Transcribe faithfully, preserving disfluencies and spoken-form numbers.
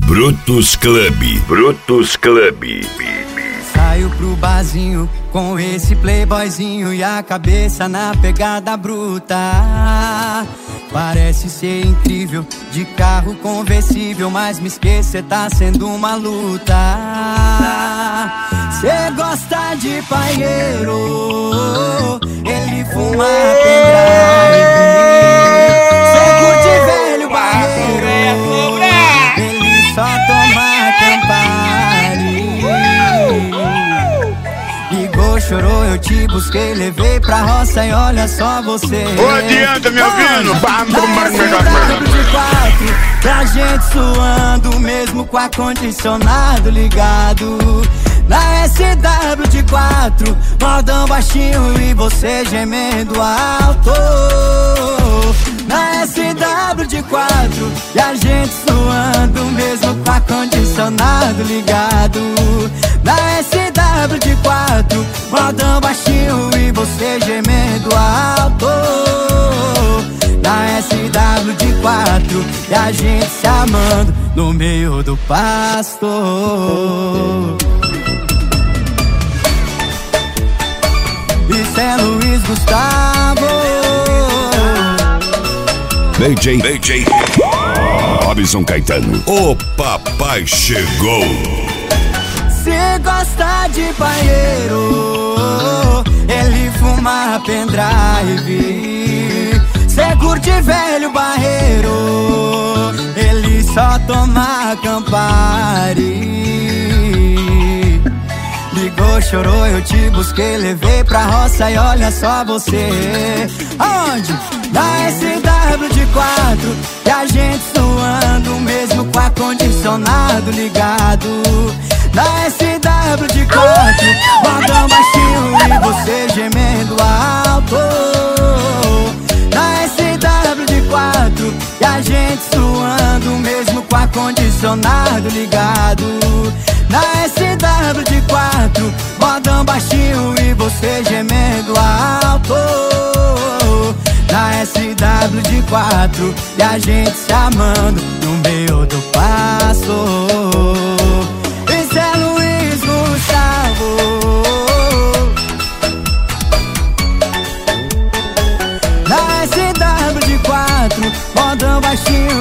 Brutus Club. Brutus Club. Saio pro barzinho com esse playboyzinho e a cabeça na pegada bruta. Parece ser incrível, de carro conversível, mas me esquecer tá sendo uma luta. Cê gosta de paieiro, ele fuma pendrive. Cê curte velho barreiro, ele só toma Campari. Ligou, chorou, eu te busquei, levei pra roça e olha só você. Ô, adianta, me ouvindo? De quatro, pra gente suando, mesmo com ar-condicionado ligado. Na S W de quatro, modão baixinho e você gemendo alto. Na S W de quatro, e a gente suando, mesmo com ar-condicionado ligado. Na S W de quatro, modão baixinho e você gemendo alto. Na S W de quatro, e a gente se amando no meio do pasto. Isso é Luiz Gustavo. B J, B J Robson Caetano. O papai chegou. Cê gosta de paieiro, ele fuma pendrive. Cê curte velho barreiro, ele só toma Campari. Ligou, chorou, eu te busquei, levei pra roça e olha só você. Aonde? Na S W de quatro, e a gente suando, mesmo com ar-condicionado ligado. Na S W de quatro, modão baixinho e você gemendo alto. Na S W de quatro, e a gente suando, mesmo com ar-condicionado ligado. Na S W de quatro, modão baixinho e você gemendo alto. Na S W de quatro, e a gente se amando no meio do passo. Isso é Luiz Gustavo. Na S W de quatro, modão baixinho